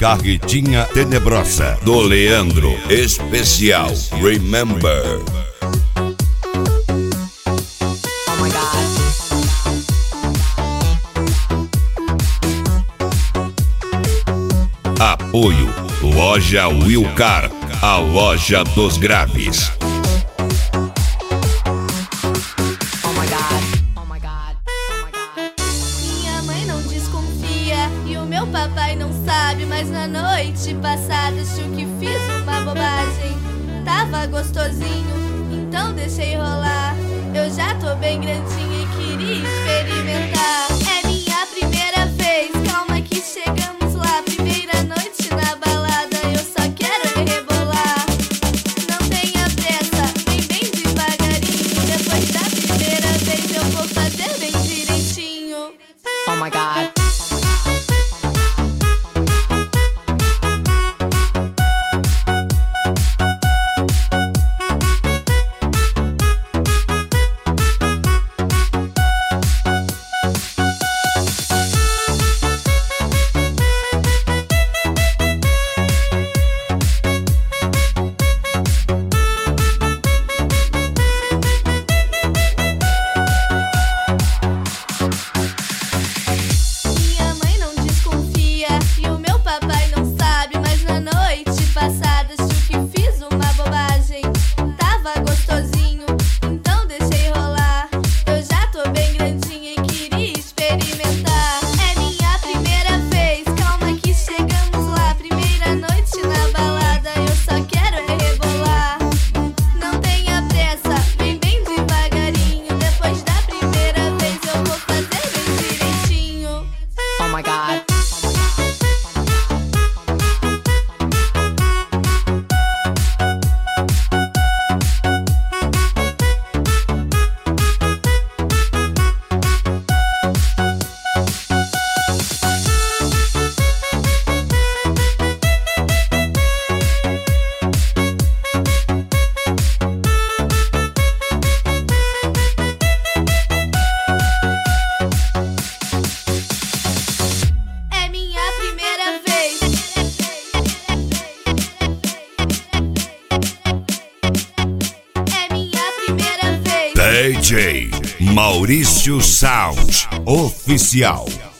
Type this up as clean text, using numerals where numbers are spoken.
Carretinha Tenebrosa, do Leandro, especial Remember. Oh my God. Apoio Loja Wilcar, a loja dos graves. Oh my God. Oh my God. Oh my God. Minha mãe não desconfia e o meu papai não sabe, mas na noite passada achou que fiz uma bobagem. Tava gostosinho, então deixei rolar. Eu já tô bem grandinha e queria experimentar. É minha primeira vez, calma que chegamos lá. Primeira noite na balada, eu só quero é rebolar. Não tenha pressa, vem bem devagarinho. Depois da primeira vez eu vou fazer bem direitinho. Oh my God. Minha mãe não desconfia e o meu papai não sabe, mas na noite passada achou que fiz uma bobagem. Tava gostosinho, então deixei rolar. Eu já tô bem grandinha e queria experimentar. É minha primeira vez, calma que chegamos lá. Primeira noite na balada, eu só quero é rebolar. Não tenha pressa, vem bem devagarinho. Depois da primeira vez eu vou fazer bem direitinho. Oh my God. É minha primeira vez. É minha primeira vez. DJ Maurício Sound Oficial.